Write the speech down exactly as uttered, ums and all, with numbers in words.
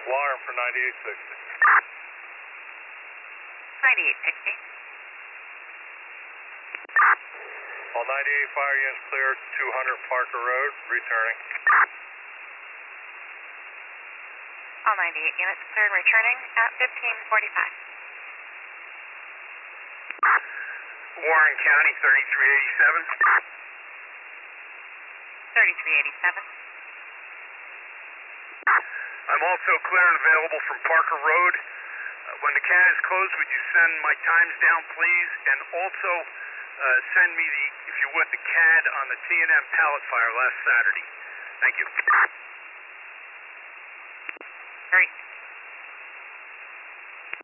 Alarm for ninety-eight sixty. ninety-eight sixty. All ninety-eight fire units clear two hundred Parker Road, returning. All ninety-eight units cleared, returning at fifteen forty-five. Warren County, thirty-three eighty-seven. thirty-three eighty-seven. I'm also clear and available from Parker Road. Uh, when the C A D is closed, would you send my times down, please? And also uh, send me, the, if you would, the C A D on the T and M pallet fire last Saturday. Thank you. Great.